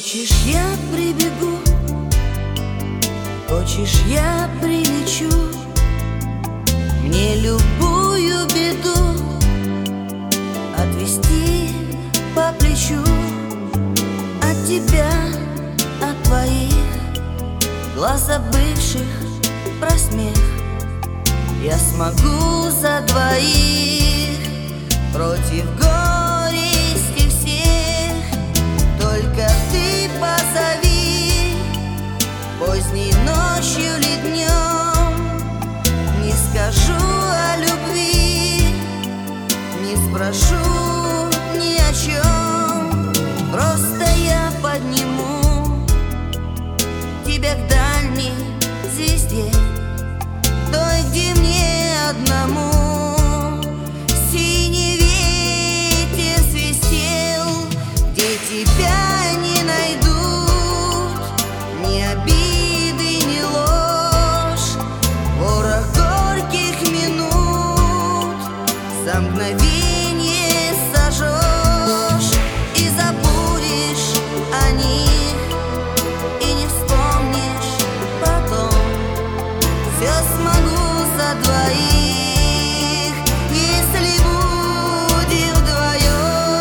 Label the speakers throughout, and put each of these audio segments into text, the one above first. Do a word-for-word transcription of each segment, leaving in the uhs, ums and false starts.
Speaker 1: Хочешь, я прибегу, хочешь, я прилечу, мне любую беду отвести по плечу. От тебя, от твоих глаз забывших про смех я смогу за двоих против горести всех. Только ты позови поздней ночью или днем, не скажу о любви, не спрошу ни о чем. Просто я подниму тебя к дальней звезде, той, где мне одному синий ветер свистел, где тебя не найдут ни обиды, ни ложь, ворох горьких минут за мгновенье сожжешь и забудешь о них, и не вспомнишь потом. Все смогу за двоих, если будем вдвоем.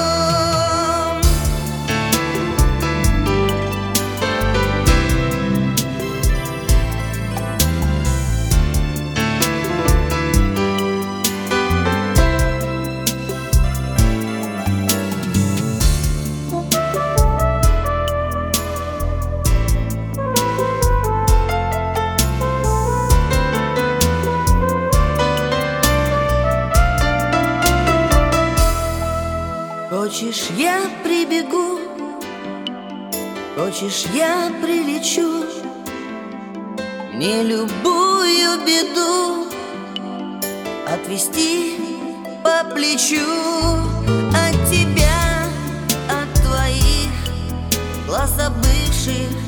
Speaker 1: Хочешь, я прибегу, хочешь, я прилечу, мне любую беду отвести по плечу. От тебя, от твоих глаз забывших